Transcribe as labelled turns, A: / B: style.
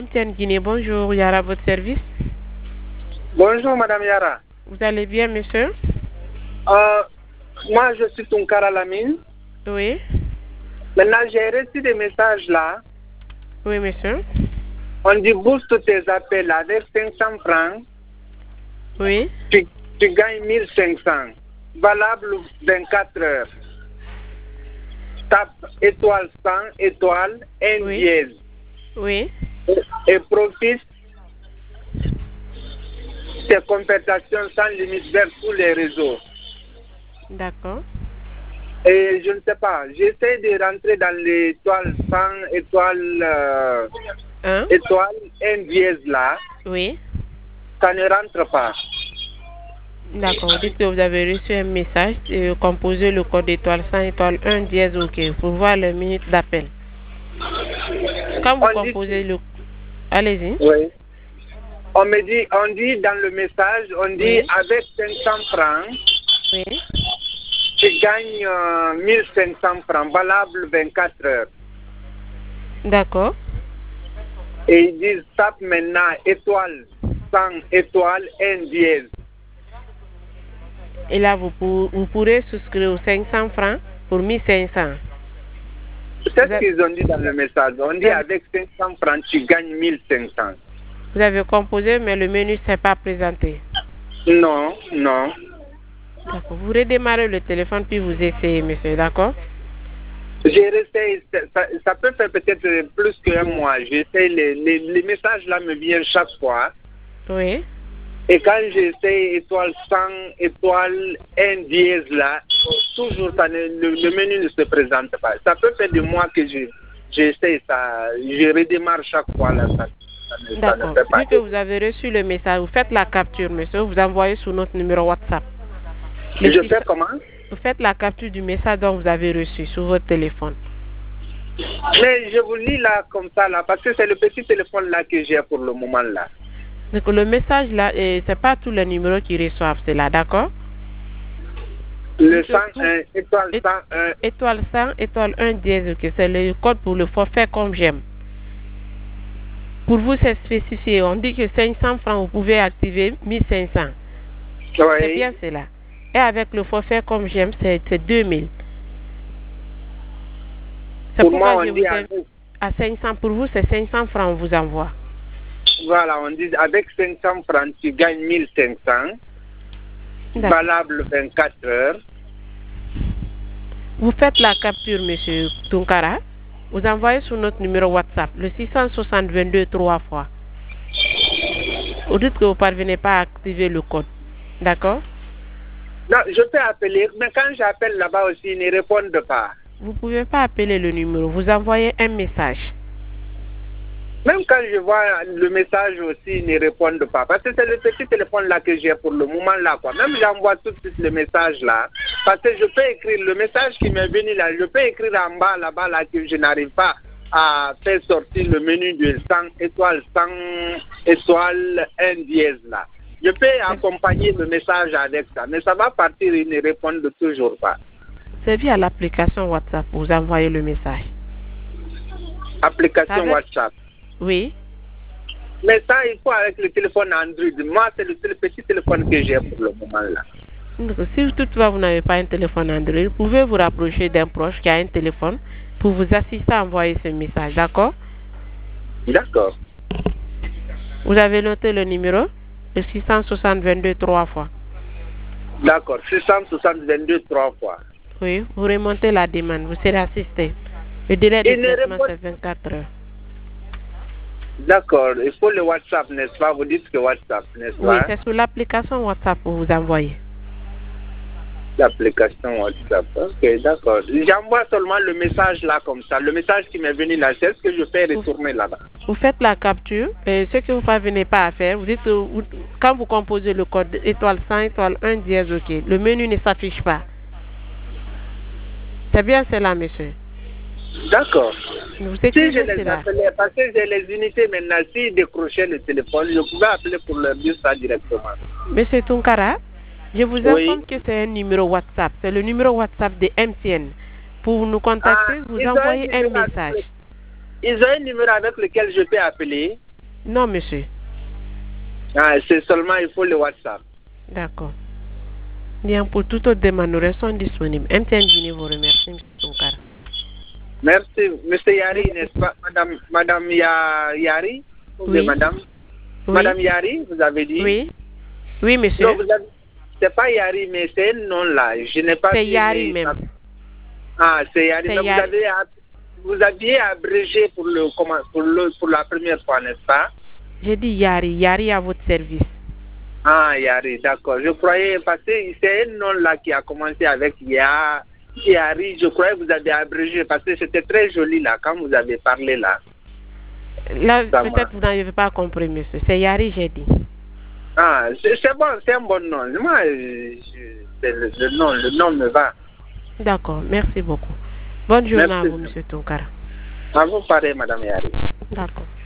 A: MTN Guinée, bonjour, Yara, à votre service.
B: Bonjour, Madame Yara.
A: Vous allez bien, monsieur?
B: Moi, je suis Tunkara Lamine.
A: Oui.
B: Maintenant, j'ai reçu des messages là.
A: Oui, monsieur.
B: On dit booste tes appels avec 500 francs.
A: Oui.
B: Tu gagnes 1500. Valable 24 heures. Tape étoile 100, étoile, N
A: Oui.
B: dièse.
A: Oui.
B: Et profite tes compensations sans limite vers tous les réseaux.
A: D'accord.
B: Et je ne sais pas, j'essaie de rentrer dans l'étoile 100, étoile,
A: Hein?
B: étoile N dièse là.
A: Oui.
B: Ça ne rentre pas.
A: D'accord. Vous dites que vous avez reçu un message. Composez le code étoile 100 étoile 1 dièse OK pour voir le minute d'appel. Quand vous composez le... Allez-y.
B: Oui. On dit dans le message, on dit
A: Oui.
B: avec 500 francs,
A: Oui.
B: tu gagnes 1500 francs, valable 24 heures.
A: D'accord.
B: Et ils disent tape maintenant étoile 100 étoile N dièse.
A: Et là, vous pourrez souscrire aux 500 francs pour 1500.
B: C'est ce qu'ils ont dit dans le message. On dit avec 500 francs, tu gagnes 1500.
A: Vous avez composé, mais le menu ne s'est pas présenté.
B: Non, non.
A: D'accord. Vous redémarrez le téléphone puis vous essayez, monsieur, d'accord?
B: J'ai resté, ça peut faire peut-être plus qu'un mois. J'essaie, les messages là me viennent chaque fois.
A: Oui.
B: Et quand j'essaie étoile 100, étoile N dièse là, toujours le menu ne se présente pas. Ça peut faire des mois que j'essaie ça, je redémarre chaque fois là.
A: D'accord. Vu que vous avez reçu le message, vous faites la capture, monsieur, vous envoyez sur notre numéro WhatsApp.
B: Je fais comment?
A: Vous faites la capture du message dont vous avez reçu sur votre téléphone.
B: Mais je vous lis là comme ça là, parce que c'est le petit téléphone là que j'ai pour le moment là.
A: Donc le message là, c'est pas tous les numéros qui reçoivent cela, d'accord?
B: Le 101, étoile 101.
A: Étoile 100, étoile 1 dièse, ok, c'est le code pour le forfait comme j'aime. Pour vous, c'est spécifié. On dit que 500 francs, vous pouvez activer 1500.
B: Oui.
A: C'est bien cela. Et avec le forfait comme j'aime, c'est 2000. C'est
B: pour
A: pourquoi
B: moi,
A: je
B: on
A: vous
B: dit
A: ai à 500. Pour vous, c'est 500 francs, on vous envoie.
B: Voilà, on dit avec 500 francs, tu gagnes 1500. Valable 24 heures.
A: Vous faites la capture, monsieur Tunkara. Vous envoyez sur notre numéro WhatsApp, le 660 3 fois. Vous dites que vous ne parvenez pas à activer le code. D'accord?
B: Non, je peux appeler, mais quand j'appelle là-bas aussi, ils ne répondent pas.
A: Vous ne pouvez pas appeler le numéro. Vous envoyez un message.
B: Même quand je vois le message aussi, ils ne répondent pas. Parce que c'est le petit téléphone là que j'ai pour le moment là, quoi. Même j'envoie tout de suite le message là. Parce que je peux écrire le message qui m'est venu là. Je peux écrire en bas là-bas là que je n'arrive pas à faire sortir le menu de 100 étoile 100 étoile 1 dièse là. Je peux accompagner le message avec ça. Mais ça va partir, ils ne répondent toujours pas.
A: C'est via l'application WhatsApp. Vous envoyez le message.
B: Application WhatsApp.
A: Oui.
B: Mais ça, il faut avec le téléphone Android. Moi, c'est le petit téléphone que j'ai pour le moment là.
A: Si toutefois vous n'avez pas un téléphone Android, vous pouvez vous rapprocher d'un proche qui a un téléphone pour vous assister à envoyer ce message, d'accord?
B: D'accord.
A: Vous avez noté le numéro? Le 660 3 fois.
B: D'accord, 660 3 fois.
A: Oui, vous remontez la demande, vous serez assisté. Le délai de traitement, c'est 24 heures.
B: D'accord, il faut le WhatsApp, n'est-ce pas? Vous dites que WhatsApp, n'est-ce pas?
A: Oui, c'est sur l'application WhatsApp pour vous envoyer.
B: L'application WhatsApp, ok, d'accord. J'envoie seulement le message là comme ça. Le message qui m'est venu là, c'est ce que je fais retourner là-bas.
A: Vous faites la capture et ce que vous ne parvenez pas à faire, vous dites que quand vous composez le code étoile 100, étoile 1 dièse, ok, le menu ne s'affiche pas. C'est bien cela, monsieur.
B: D'accord.
A: Si
B: je les appelais, parce que j'ai les unités maintenant, s'ils décrochaient le téléphone, je pouvais appeler pour leur dire ça directement.
A: Monsieur Tunkara, je vous informe que c'est un numéro WhatsApp. C'est le numéro WhatsApp de MTN. Pour nous contacter, vous envoyez un message.
B: Ils ont un numéro avec lequel je peux appeler.
A: Non, monsieur.
B: Ah, c'est seulement, il faut le WhatsApp.
A: D'accord. Bien, pour toute autre demande, nous restons disponibles. MTN Guinée vous remercie, M. Tonkara.
B: Merci, Monsieur Yari, n'est-ce pas? Madame Yari?
A: Oui.
B: Madame?
A: Oui.
B: Madame Yari, vous avez dit?
A: Oui. Oui, monsieur.
B: Non, c'est pas Yari, mais c'est un nom là. Je n'ai pas
A: C'est
B: vu,
A: Yari
B: mais
A: même.
B: Ah, c'est Yari.
A: C'est
B: Mais
A: Yari.
B: vous aviez abrégé pour la première fois, n'est-ce pas?
A: J'ai dit Yari. Yari à votre service.
B: Ah, Yari, d'accord. Je croyais, parce que c'est un nom là qui a commencé avec Yari. Je croyais que vous avez abrégé parce que c'était très joli là quand vous avez parlé là.
A: Là, peut-être vous n'avez pas compris, monsieur. C'est Yari, j'ai dit.
B: Ah, c'est bon, c'est un bon nom. Moi, le nom me va.
A: D'accord, merci beaucoup. Bonne journée
B: Merci.
A: à vous, monsieur Tonkara.
B: À vous pareil, Madame Yari.
A: D'accord.